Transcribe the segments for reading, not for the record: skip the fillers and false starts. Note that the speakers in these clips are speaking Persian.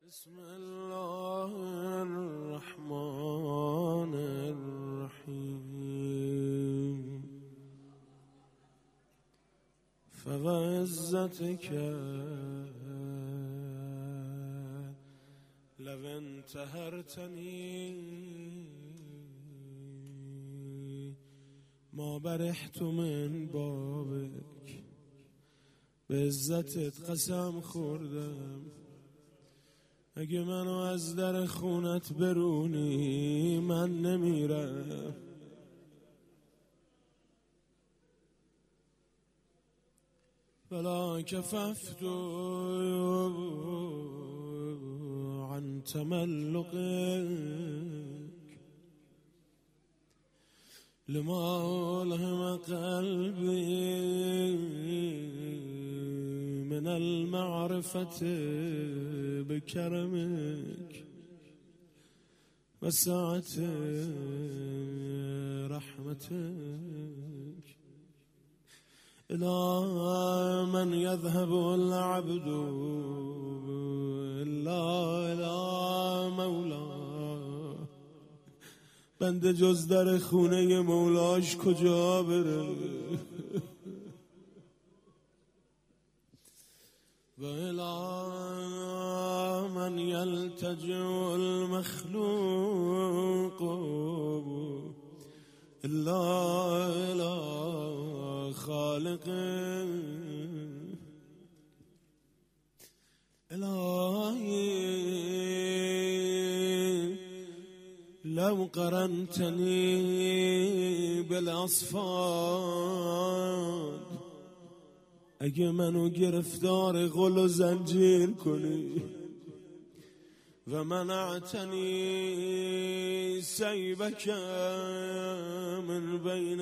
بسم الله الرحمن الرحيم فوعزتك لو انتهرتني ما برحت من بابك. به عزتت قسم خوردم اگه منو از در خونت برونی من نمیرم. ولا کففت عن تملقك لما ألهم قلبي من المعرفة بكرمك وسعة رحمتك. إلى من يذهب العبد إلا إلى مولاه. بنده جز در خونه مولاش کجا بره؟ و إلى من يلتجئ المخلوق إلا إلى خالقه. إلهي لو قرنتني بالأصفاد اگه منو گرفتار غل و زنجیر کنی و منعتنی سیبک من بین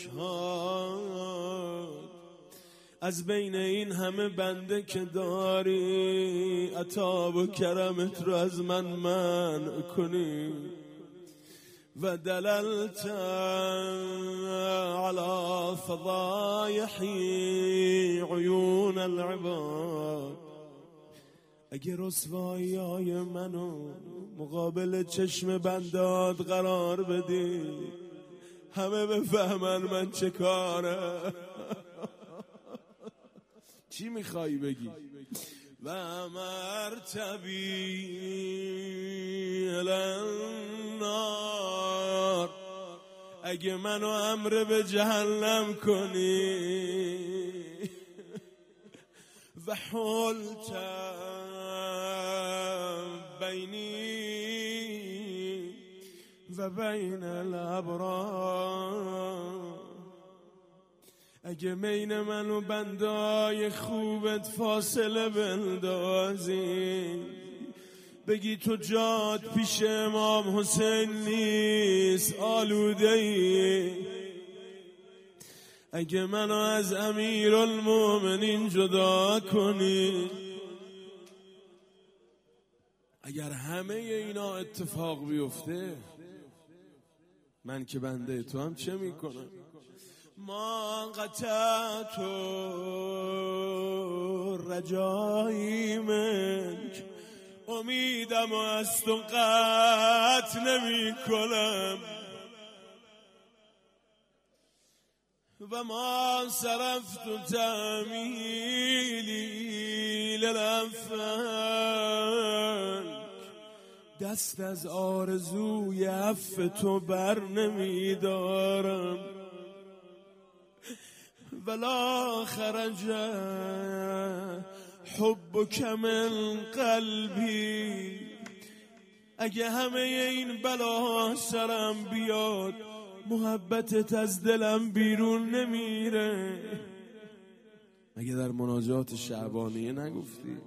الاشهاد، از بین این همه بنده که داری عطا و کرمت رو از من منع کنی و دللت على فضایح عیون العباد. اگه رسوایی‌های منو مقابل چشم بندات قرار بدی همه بفهمن من چه کاره. چی میخوایی بگی؟ و مرتبی النار، اگه منو امر به جهنم کنی و حلت بینی و بین الابرار، اگه بین من و بندای خوبت فاصله بندازی بگی تو جات پیش امام حسین نیست آلوده ای، اگه منو از امیرالمومنین جدا کنی، اگر همه اینا اتفاق بیفته من که بنده تو هم چه میکنم؟ ما قطعت رجایی منک، امیدم از تو قطع نمی کنم و ما صرفت تمیلی للعفو، دست از آرزوی عفو تو بر نمی دارم. ولا خرج حبک من قلبی، اگه همه این بلا سرم بیاد محبتت از دلم بیرون نمیره. اگه در مناجات شعبانیه نگفتی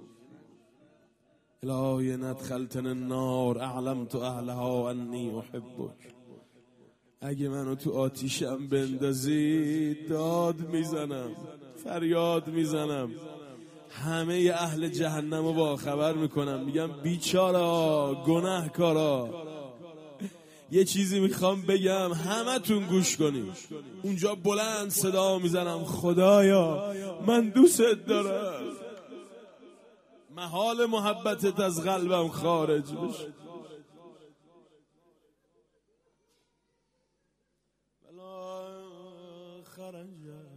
الهی ندخلتن النار اعلمت اهلها انی احبک، اگه منو تو آتیشم بندازی داد میزنم فریاد میزنم همه اهل جهنم رو با خبر میکنم، میگم بیچارا گناهکارا یه چیزی میخوام بگم همه تون گوش کنی. اونجا بلند صدا میزنم خدایا من دوست دارم، محال محبتت از قلبم خارج بشه. ولا خرج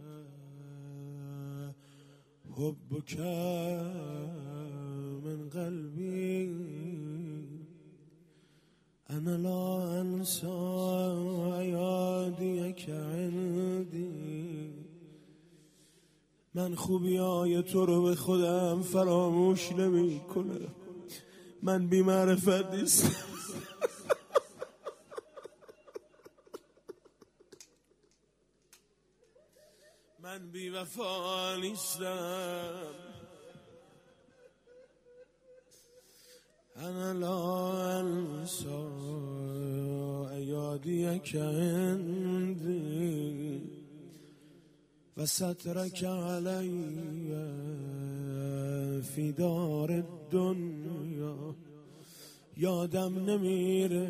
حبك من قلبي أنا لا أنسى أياديك عندي. من خوبیای تو رو به خودم فراموش نمی کنم. من بی معرفت نیستم. من بی وفا نیستم. أنا لا أنسى أياديك عندي وسترك علي في دار الدنيا. یادم نمیره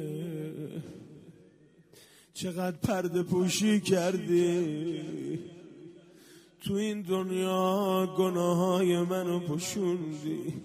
چقدر پرده پوشی کردی تو این دنیا، گناههای منو پوشوندی.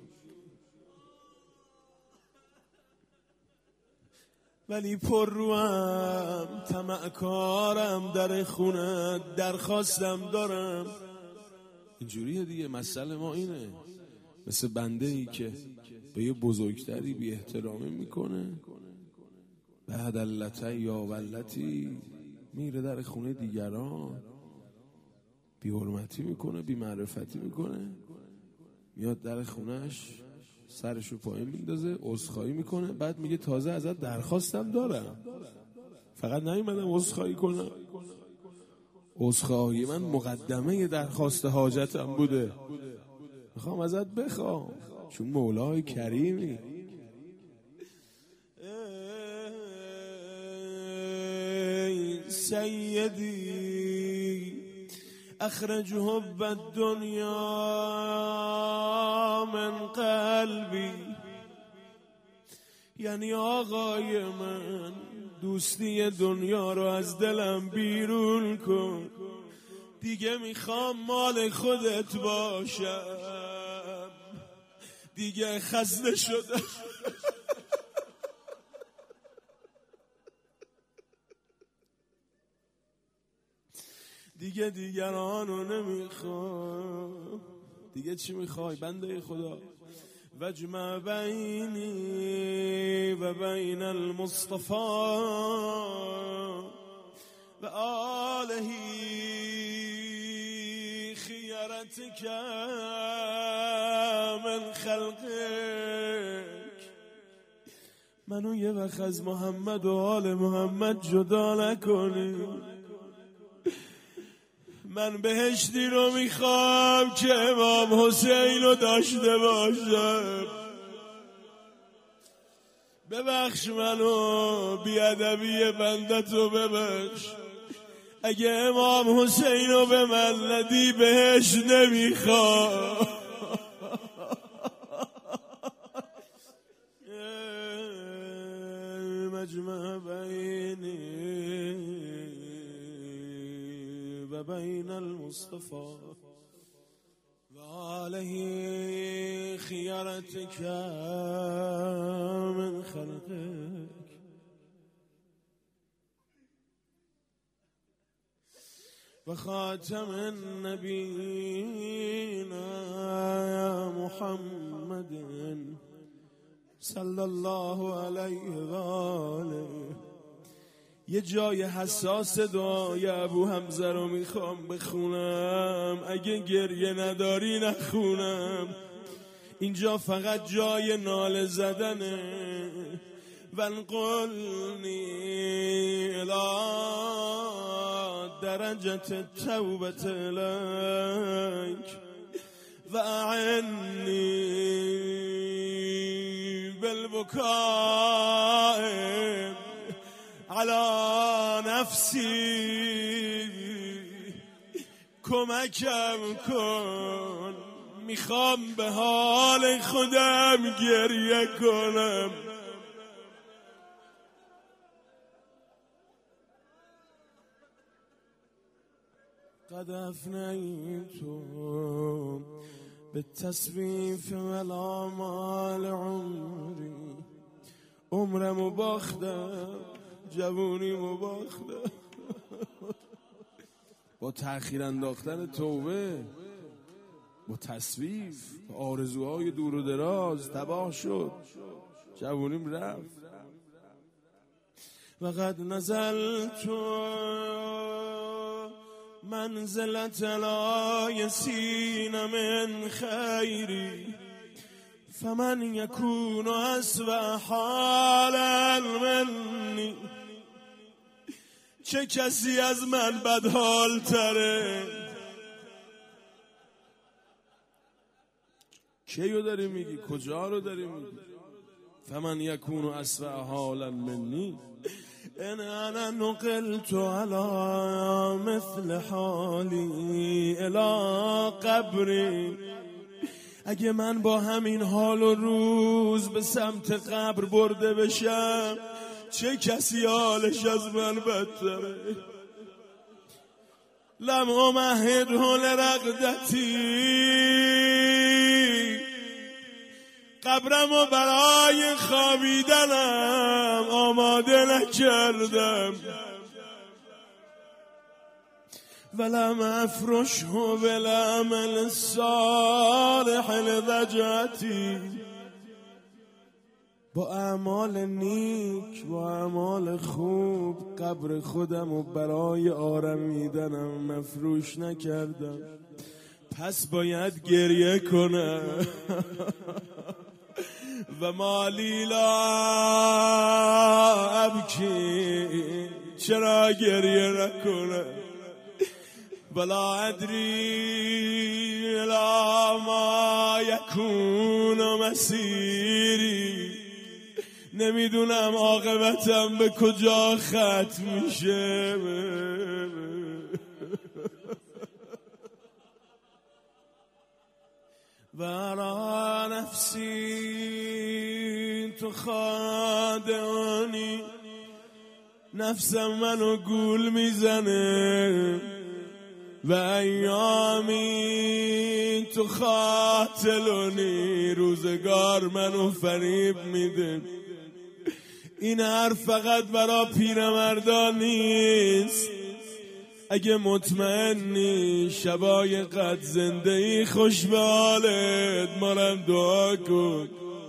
ولی پر روام، طمعکارم، در خونه درخواستم دارم. اینجوریه دیگه. مسئله ما اینه، مثل بنده ای که به یه بزرگتری بی احترامی میکنه، بعد علته یا ولتی میره در خونه دیگران بی حرمتی میکنه، بی معرفتی میکنه، میاد در خونهش سرشو پایین میندازه، عذرخواهی میکنه، بعد میگه تازه ازت درخواستم دارم، فقط نیومدم عذرخواهی کنم. عذرخواهی من مقدمه درخواست حاجتم بوده، میخوام ازت بخوام چون مولای کریمی. سیدی اخرج حب الدنیا من قلبی. یعنی آقای من، دوستی دنیا رو از دلم بیرون کن. دیگه میخوام مال خودت باشم، دیگه خسته شدم. دیگه دیگرانو نمیخوام. دیگه چی میخوای بنده خدا؟ وجمع بینی و بین المصطفى و آلهی خیرتک من خلقک. منو یه وقت از محمد و آل محمد جدا نکنی. من بهشتی رو میخوام که امام حسین رو داشته باشم. ببخش منو، بیادبی بندتو ببخش. اگه امام حسین رو به من ندی بهش نمیخوام. مجمع بینی و بین المصطفى و آله خیرتک من خلقک. و خاتم النبیین محمد صلی الله علیه و آله. یه جای حساس دعای ابو حمزه رو میخوام بخونم. اگه گریه نداری نخونم، اینجا فقط جای ناله زدنه. وانقلنی الی درجة التوبة الیک و اعنی بالبکاء على نفسی. کمکم کن، میخوام به حال خودم گریه کنم. قد افنیت به تصویف ملامال عمری، عمرمو باختم، جوونیمو باختم. با تأخیر انداختن توبه، با تصویف، با آرزوهای دور و دراز تباه شد، جوونیم رفت. وقد نزلت منزلت لا يسين من خيري فمن يكون أسوأ حالا مني. چه کسی از من بدحال تره؟ کیو داری میگی؟ کجا رو داری میگی؟ فمن یکون اسوأ حالا منی. ان انا نقلت على مثل حالی الى قبری. اگه من با همین حال و روز به سمت قبر برده بشم، چه کسی حالش از من بدتره؟ لم امهده لرقدتی. قبرمو برای خوابیدنم آماده نکردم. ولم افرشه بالعمل الصالح لضجعتی. با اعمال نیک، با اعمال خوب قبر خودمو برای آرمیدنم مفروش نکردم. پس باید گریه کنم. و مالی لا ابکی. چرا گریه نکنم؟ بلا ادری لا ما یکون مسیری. نمیدونم عاقبتم به کجا ختم میشه. و را نفسی تخادعنی. نفسم منو گول میزنه. و ایامی تخاتلونی. روزگار منو فریب میده. این حرف فقط برا پیرمردان نیست. اگه مطمئنی شبای قد زنده ای خوش به حالت، مارم دعا کن.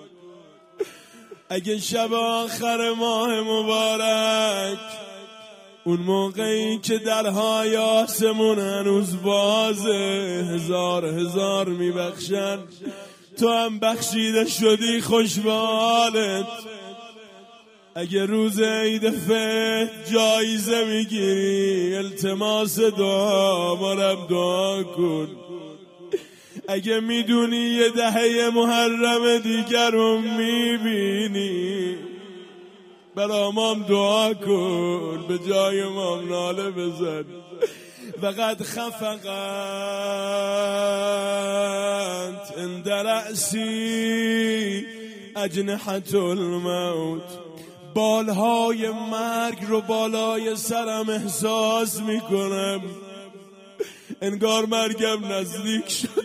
اگه شب آخر ماه مبارک، اون موقعی که درهای آسمون هنوز بازه، هزار میبخشن، تو هم بخشیده شدی، خوش به حالت. اگه روز عید فطر جایزه میگیری، التماس دعا، مارم دعا کن. اگه میدونی یه دهه محرم دیگر رو میبینی، برا مام دعا کن، به جای مام ناله بزن. وقد خفقت عند رأسی اجنحة الموت. بالهای مرگ رو بالای سرم احساس میکنم. انگار مرگم نزدیک شد.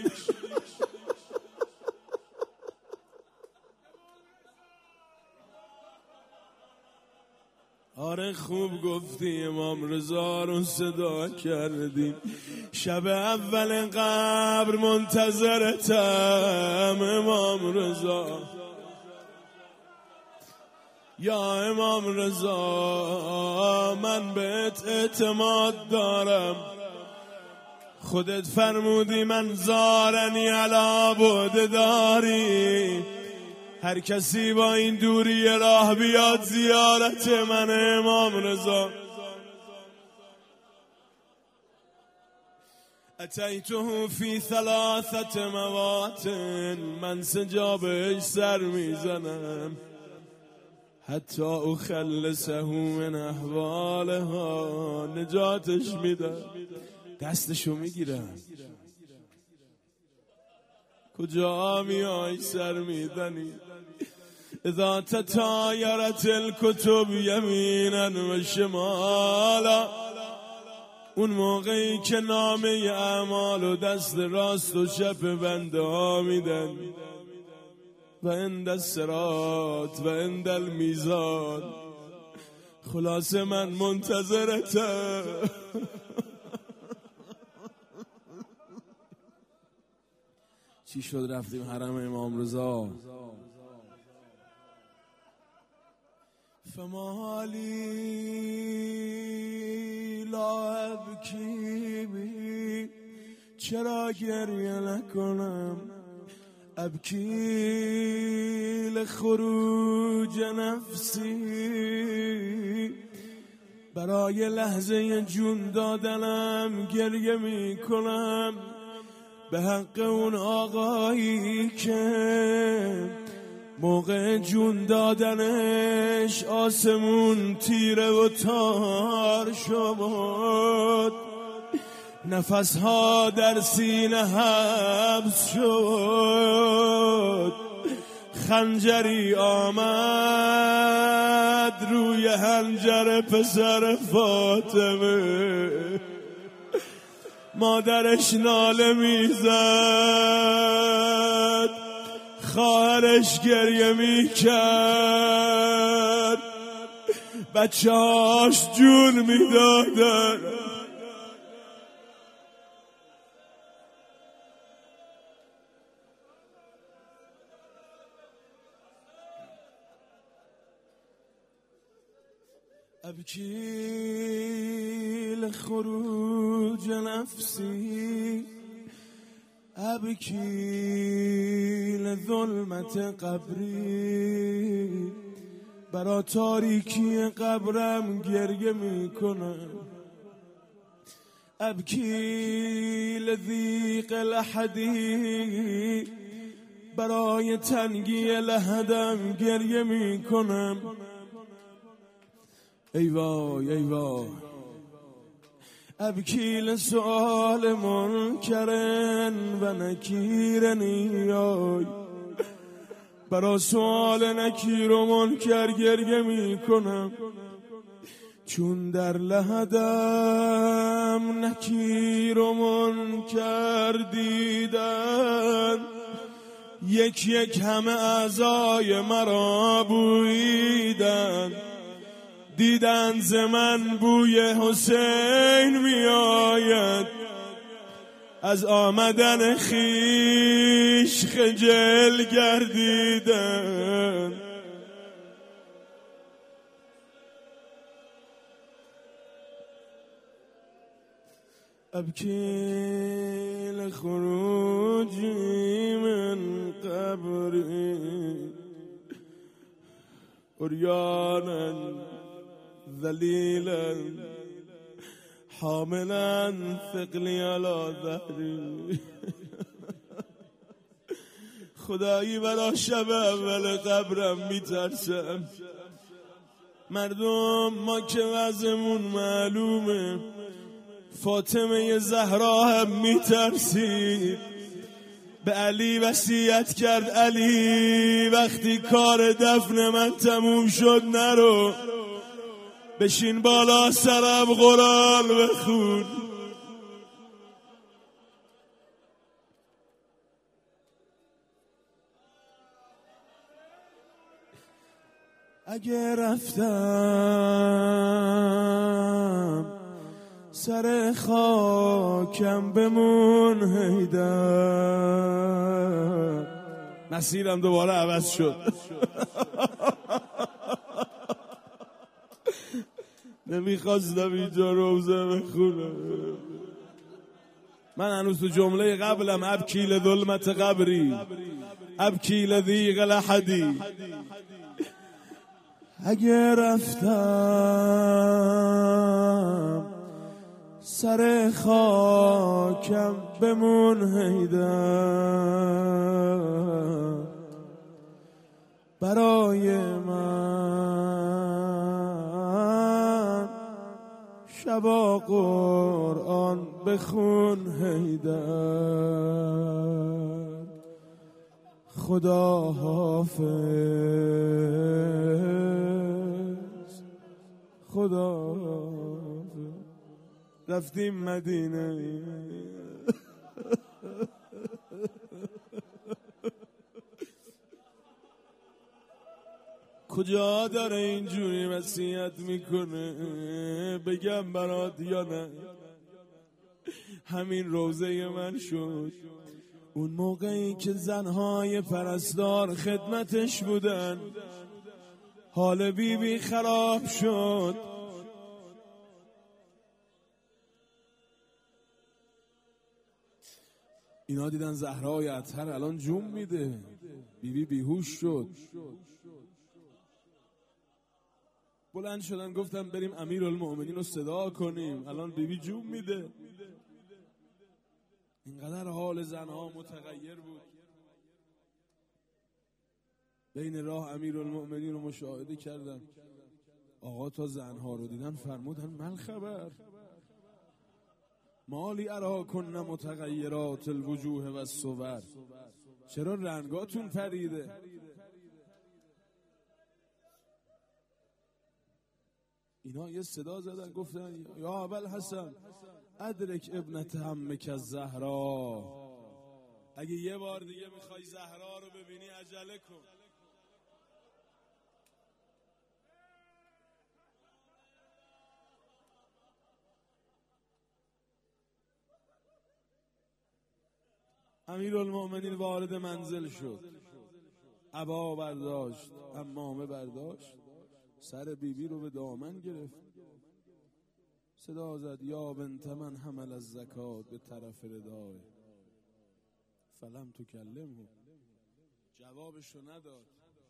آره خوب گفتی، امام رضا رو صدا کردیم. شب اول قبر منتظرتم امام رضا. یا امام رضا، من بهت اعتماد دارم. خودت فرمودی من زارنی علی بعد داری. هر کسی با این دوری راه بیاد زیارت من امام رضا. اتیته فی 3 مواطن. من سجابش سر میزنم حتی اخلصه من احوالها. نجاتش میدم، دستشو میگیرم. کجا میای سر میدنی؟ اذا تطایرت الکتب یمینا و شمالا. اون موقعی که نامه اعمال و دست راست و چپ بنده ها میدن و عند الصراط و عند المیزان. خلاصه من منتظرتم. چی شد رفتیم حرم امام رضا؟ فما لی لا ابکی، چرا گریه نکنم؟ ابکی لخروج نفسی، برای لحظه جون دادنم گریه می کنم به حق اون آقایی که موقع جون دادنش آسمون تیره و تار شد، نفسها در سینه حبس شد، خنجری آمد روی حنجر پسر فاطمه، مادرش ناله میزد، خواهرش گریه میکرد، بچه هاش جون میدادن. ابکی لخروج نفسی، ابکی لظلمت قبری، برا تاریکی قبرم گریه میکنم. ابکی لضیق لحدی، برای تنگی لحدم گریه میکنم. ای وای ای وای. ابکی لسؤال منکرن و نکیرنی، برا سؤال نکیر و منکر گریه می کنم، چون در لحدم نکیر و منکر دیدن، یک یک همه اعضای مرا بوییدن، دیدن ز من بوی حسین می آید، از آمدن خیش خجل گردیدن. ابکی لخروجی من قبری، عریانا ذلیلا حاملا ثقلی علی ظهری. خدایی برا شب اول قبرم میترسم. مردم ما که وضعمون معلومه، فاطمه زهرا هم میترسید. به علی وصیت کرد علی وقتی کار دفن من تموم شد نرو، بشین بالا سرم قرآن بخون. اگه رفتم سر خاکم بمون هیدر. مسیرم دوباره عوض شد. نمیخواستم اینجا روزه بخونم. من هنوز تو جمله قبلم ابکی لظلمت قبری، ابکی لضیق لحدی. اگه رفتم سر خاکم بمون هیدر، برای من شبا قرآن بخون هیدر. خدا حافظ، خدا حافظ. رفتیم مدینه. کجا داره اینجوری وصیت میکنه بگم برات یا نه؟ همین روزه من شد اون موقعی که زنهای پرستار خدمتش بودن. حال بیبی خراب شد. اینا دیدن زهرای اطهر الان جون میده. بیبی بیهوش شد. بلند شدن گفتن بریم امیرالمؤمنین رو صدا کنیم، الان بیبی جون میده. اینقدر حال زنها متغیر بود. بین راه امیرالمؤمنین رو مشاهده کردن. آقا تا زنها رو دیدن فرمودن من خبر مالی اراکن متغیرات الوجوه و الصور، چرا رنگاتون پریده؟ اینا یه صدا زدن گفتن یا ابوالحسن ادرک ابنت عمک الزهرا، اگه یه بار دیگه میخوای زهرا رو ببینی عجله کن. امیرالمؤمنین وارد منزل شد. عبا برداشت، عمامه برداشت، سر بیبی رو به دامن گرفت. صدا زد یا بنت من حمل الزکات به طرف ردای فلم تکلمه، جوابشو نداد.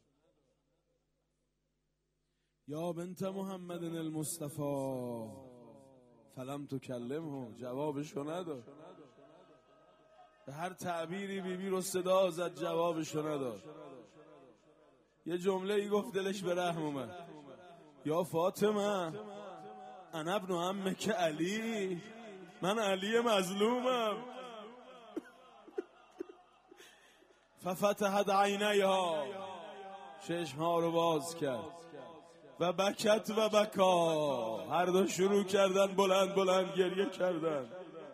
یا بنت محمد المصطفى فلم تکلمه، جوابشو نداد. به هر تعبیری بیبی رو صدا زد، جوابشو نداد. یه جمله ای گفت دلش به رحم اومد. یا فاطمه انا ابن عمک علی، من علی مظلومم. ففتحت عینیها، چشمها رو باز کرد. و بکت و بکا، هر دو شروع کردن بلند بلند گریه کردن.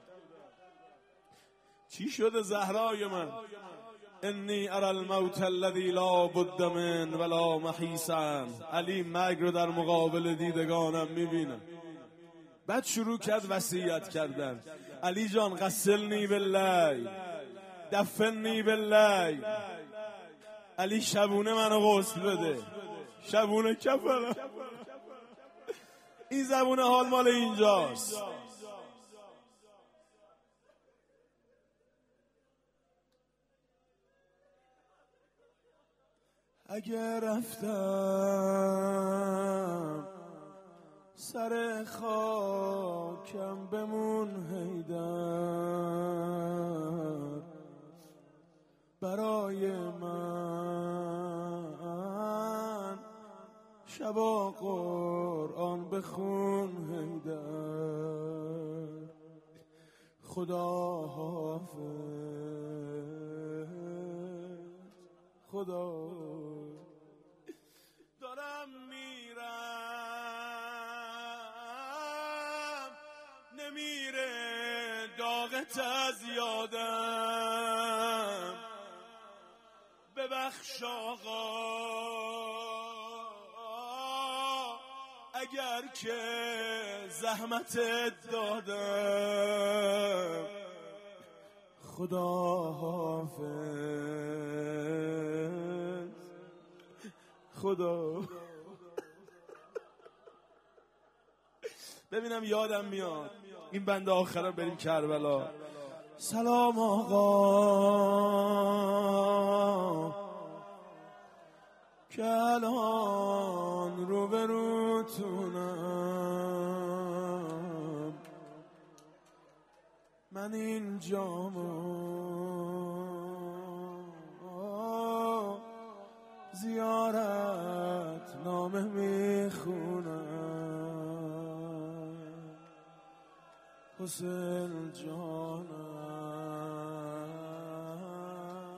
چی شده زهرای من؟ انی ارى الموت الذي لا بد من ولا محیسا، علی مرگ رو در مقابل دیدگانم میبینم. بعد شروع کرد وصیت کردن. علی جان غسلنی باللیل دفنی باللیل، علی شبونه منو غسل بده، شبونه کفنم. این زبونه حال مال اینجاست. اگر رفتم سر خاکم بمون حیدر، برای من شبا قرآن بخون حیدر. خدا حافظ، خدا. دارم میرم نمیره داغت از یادم، ببخش آقا اگر که زحمتت دادم. خدا حافظ، خدا. ببینم یادم میاد این بنده آخرا بریم کربلا. سلام آقا که الان روبروتونم، من اینجامو زیارت نامه میخونم. حسین جانم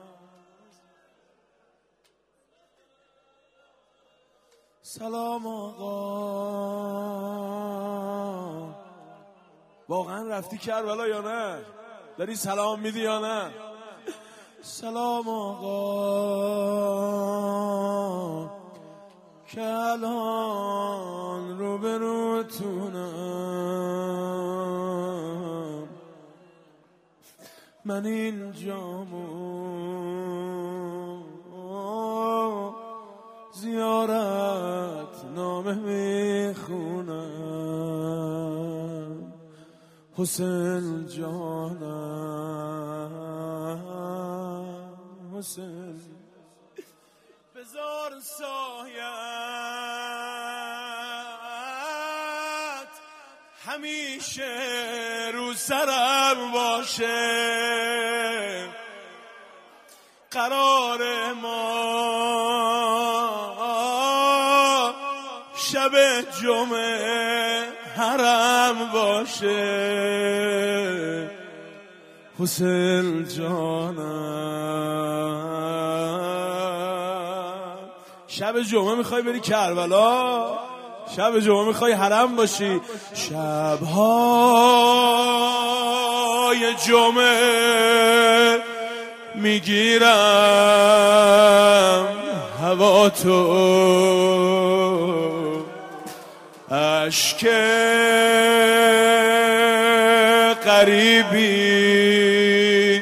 سلام آقا واقعا رفتی کربلا یا نه؟ داری سلام میدی یا نه؟ سلام آقا که الان روبروتونم، من اینجامو زیارت نامه میخونم. حسین جانم، حسین بذار سایت همیشه رو سرم باشه. قرار ما شب جمعه حرم باشه. حسین جانم، شب جمعه میخوای بری کربلا؟ شب جمعه میخوای حرم باشی؟ شبهای جمعه میگیرم هوا تو، اشک غریبی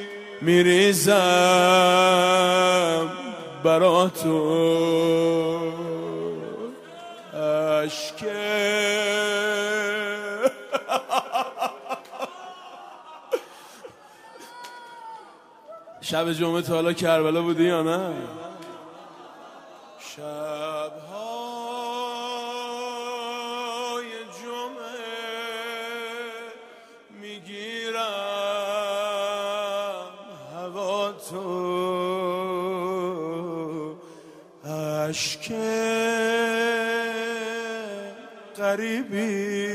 میریزم برا تو، اشک شب جمعه تا حالا کربلا بودی یا نه؟ شبهای جمعه میگیرم هوا تو، اشک غریبی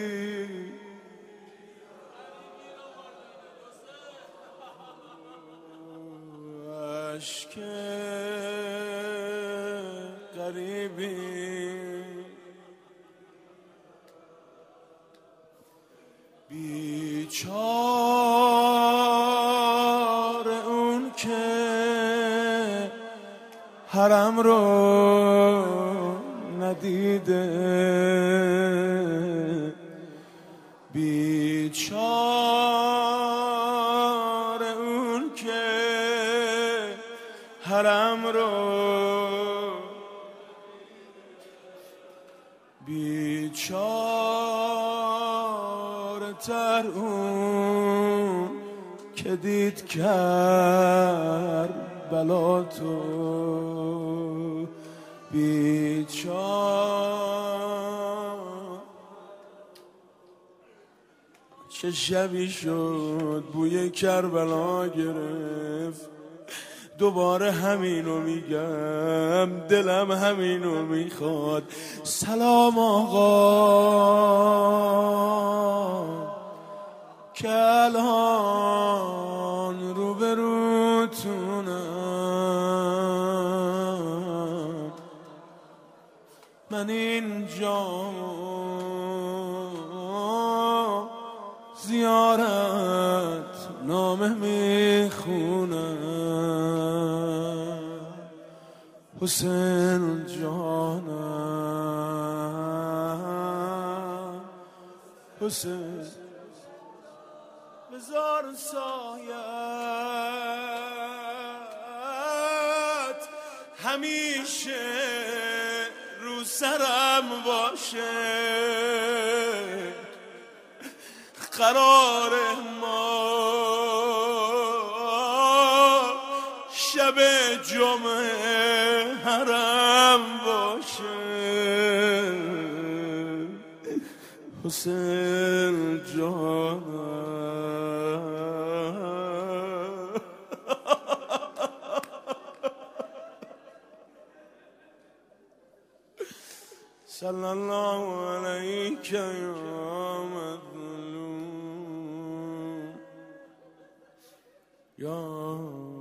اشک غریبی بیچاره اون که حرم رو ندیده، بیچاره اون که حرم رو، بیچاره تر اون که دید کربلا تو، چه شبی شد بوی کربلا گرفت، دوباره همینو میگم، دلم همینو میخواد. سلام آقا که الان روبروتونم، من اینجا زیارت نامه میخونم. حسین جانم، حسین بذار سایت همیشه رو سرم باشه. قرار ما شب جمعه حرم باشه. حسین جانم، صلی الله علیک یا مظلوم یا